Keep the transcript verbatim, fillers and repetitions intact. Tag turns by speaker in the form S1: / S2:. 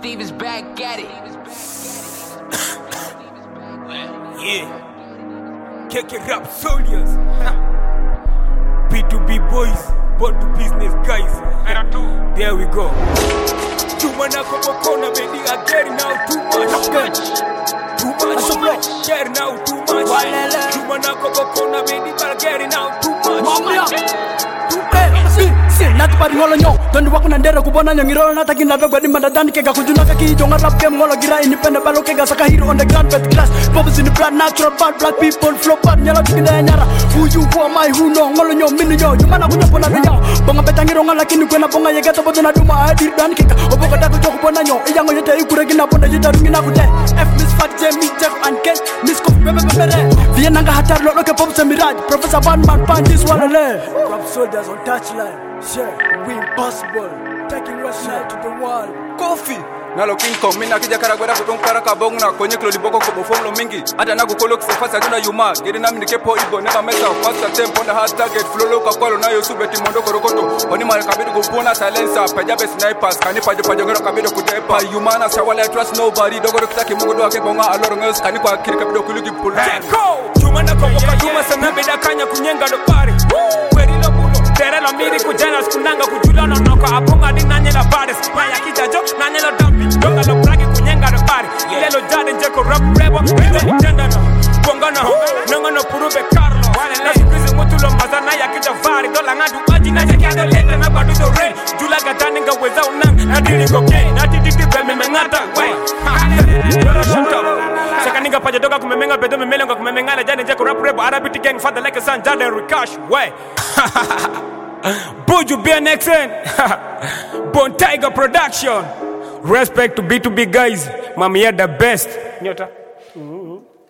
S1: Steve is back at it.
S2: Yeah. K K Rap Soldiers. B two B boys, born to business guys. There we go. Too much Kobokona, baby, I get it now too much. Too much, too much, get it now too much. Too much Kobokona, baby, but I get it now too much.
S3: Nat pari ngolo nyo Dondi waku nandera kubona nyongiro Nata kinada gwadi madadani Kega kujunaka ki Jonga rap game ngolo gira Independent balo kega saka hero on the ground Best class Bubbles in the blood Natural bad black people Flow bad Nyala tukinda ya nyara Who you who am I who know Ngolo nyo minu nyo Jumana kunyo pona dunyo Bonga betangiro nga lakini kwena bonga Yegeta bodo na duma Adir dan kika Oboka daku joku pona nyo Iyango yete ikure gina pona Yita rungi na kute F Miss Fat J Miss Jeff and Ken Miss Kof Bebe Bebere Vienna nga hatar Lolo ke Pops and Mirage Professor Van Man Pantis Walale Rap soldiers on touchline Yeah, we impossible. Taking West Side to the wall.
S4: Coffee. Nalo King Kong, mina kija karagwera kutonkara kabong na konye klo liboko kobo fomlo mingi. Ata nago kolo kusefasa juna yuma. Giri nami nikepo ibo, never mess up. Faster tempo na hard target. Flow low kakwalo na yo subeti mondo korokoto. Oni mara kabido kupona silencer. Pajabe snipers, kani pajo pajo ngero kabido kutepa. Yumana sawala I trust nobody. Dogoro kitaki mungu doa kebonga aloro ngos. Kani kwa kiri kabido kuluki pull.
S2: Go! Jumana koboka juma sanabe da kanya kunyenga do pari. Kweri lo buno. Terelo miri kujana skunanga kujulano noko. Apunga di nanye la bares. Maya kijajo, nanye la dampi. Donga lo bragi kunyenga do pari. Ile lo jade njeko rap rebo. Ile jenda no. Bonga no. Nonga no purube Carlo. Na sikuizi mutu lo mazana ya kita vari. Dola ngadu aji na jekiado lete na badu do rain. Jula gatani nga weza unang. Na dili koke. Na tititi peme mengata. Wey. Yola shut up. Saka nigga paja doga kumemenga bedo memelenga kumemengala jade njeko rap rebo. Arabiti gang father like a son. Jade Rikash. Wey. Buju B N X N. Bon Tiger Production. Respect to B two B guys. Mami, you're the best. Nyota. Mm-hmm.